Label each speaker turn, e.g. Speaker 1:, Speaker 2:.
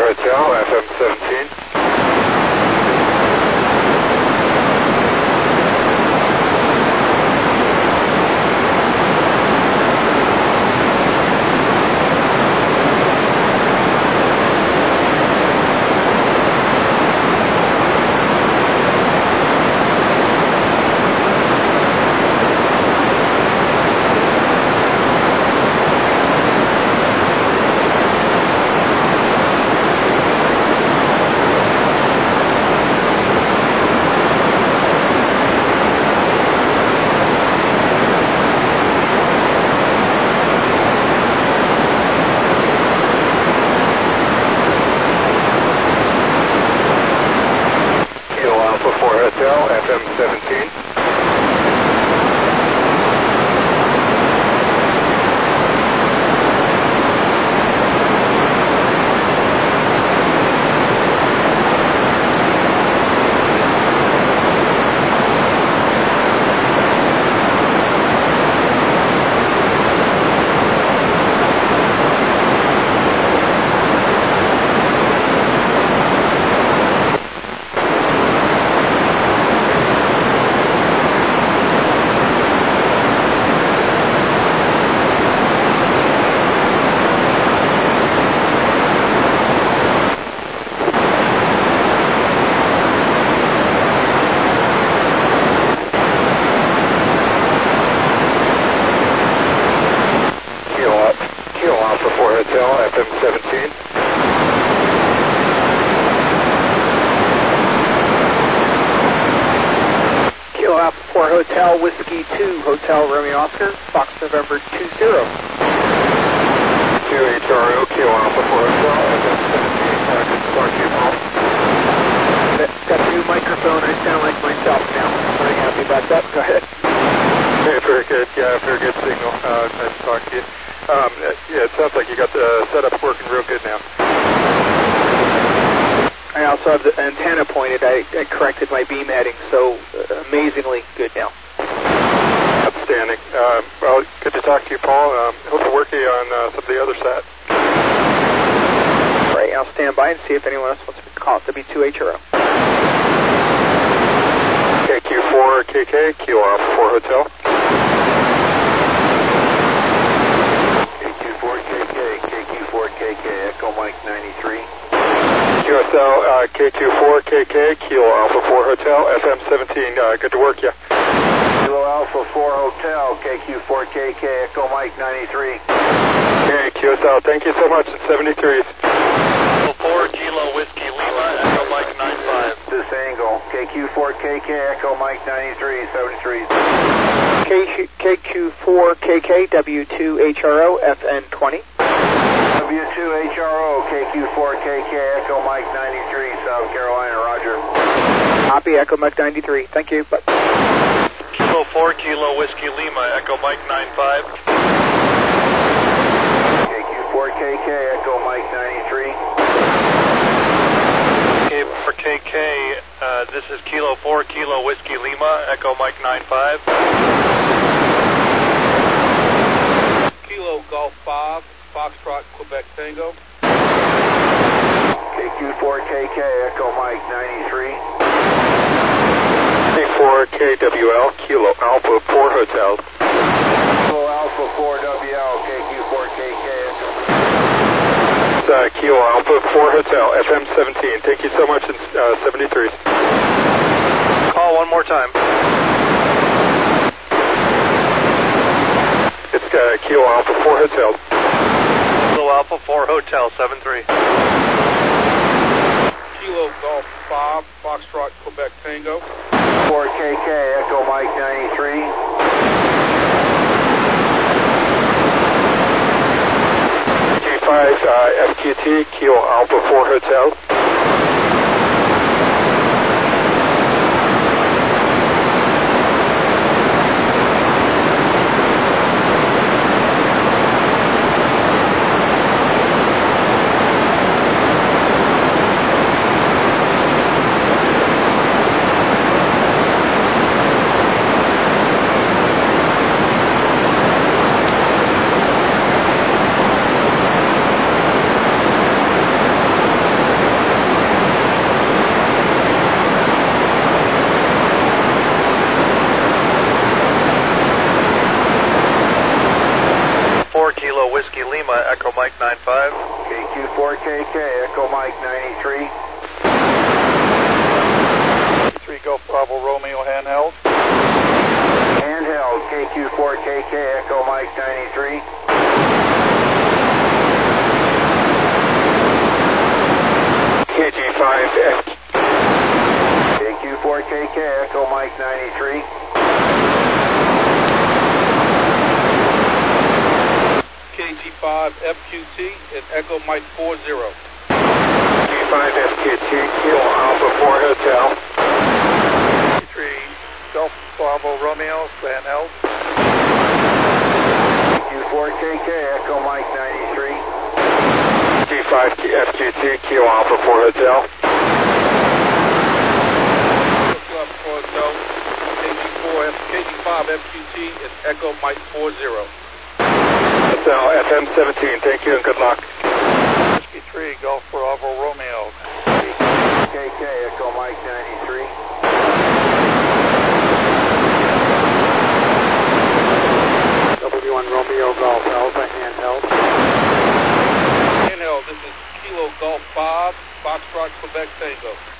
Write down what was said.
Speaker 1: Hotel, FM 17. Hotel, FM 17. Hotel, FM 17.
Speaker 2: Kilo Alpha 4 Hotel, Whiskey 2, Hotel Romeo Oscar, Fox November 20.
Speaker 1: 2 HRO, Kilo Alpha 4 Hotel, FM 17. Good to talk to you, Paul.
Speaker 2: Got a new microphone, I sound like myself now. Very happy about that. Go ahead.
Speaker 1: Okay, very good. Yeah, very good signal. Nice to talk to you. Yeah, it sounds like you got the setup working real good now.
Speaker 2: I also have the antenna pointed. I corrected my beam heading, so amazingly good now.
Speaker 1: Outstanding. Well, good to talk to you, Paul. Hope to work with you on some of the other sat.
Speaker 2: All right, I'll stand by and see if anyone else wants to call it W2HRO.
Speaker 1: KQ4 KK, Kilo Alpha 4 Hotel.
Speaker 3: KQ4KK, Echo Mike 93.
Speaker 1: QSL K24KK, Kilo Alpha 4 Hotel, FM 17. Good to work you.
Speaker 3: Kilo Alpha 4 Hotel, KQ4KK, Echo Mike 93.
Speaker 1: Okay, QSL, thank you so much. It's 73.
Speaker 4: 4 Kilo Whiskey Lima, Echo Mike 95.
Speaker 3: This angle, KQ4KK, Echo Mike 93, 73.
Speaker 2: KQ4KK, W2HRO, FN20.
Speaker 3: W2HRO, KQ4KK, Echo Mike 93, South Carolina, Roger.
Speaker 2: Copy, Echo Mike 93. Thank you. Bye.
Speaker 4: Kilo 4 Kilo Whiskey Lima, Echo Mike 95.
Speaker 3: KQ4KK, Echo Mike 93.
Speaker 4: Okay, for KK, this is Kilo 4 Kilo Whiskey Lima, Echo Mike 95.
Speaker 5: Kilo Golf 5, Foxtrot, Quebec Tango.
Speaker 3: KQ4KK, Echo Mike 93.
Speaker 1: K4KWL, Kilo Alpha 4 Hotel.
Speaker 3: Kilo Alpha 4WL, KQ4KK, Echo.
Speaker 1: Kilo Alpha 4 Hotel, FM 17. Thank you so much. It's 73.
Speaker 4: Call one more time.
Speaker 1: It's Kilo Alpha 4 Hotel.
Speaker 4: Kilo Alpha 4 Hotel, 73.
Speaker 5: Kilo Golf 5, Foxtrot, Quebec Tango.
Speaker 3: 4KK, Echo Mike 93.
Speaker 1: G5 FQT, Kilo Alpha 4 Hotel.
Speaker 3: KQ4KK, Echo Mike 93.
Speaker 5: 3 Golf Bravo Romeo handheld.
Speaker 3: Handheld, KQ4KK, Echo Mike 93.
Speaker 2: KG5F.
Speaker 3: KQ4KK, Echo Mike 93.
Speaker 5: KG5FQT and Echo Mike 40.
Speaker 2: KG5FQT, Kilo Alpha 4 Hotel.
Speaker 5: 3 Golf Bravo Romeo handheld.
Speaker 3: KQ4KK, Echo Mike 93.
Speaker 2: KG5FQT, Kilo Alpha 4 Hotel.
Speaker 5: Hotel. KG5FQT and Echo Mike 40.
Speaker 2: Hotel FM17, thank you and good luck.
Speaker 5: Whiskey 3 Golf Bravo Romeo.
Speaker 3: KK, Echo Mike 93.
Speaker 2: W1 Romeo Golf Alpha handheld.
Speaker 5: Handheld, this is Kilo Golf 5, Foxtrot Quebec Tango.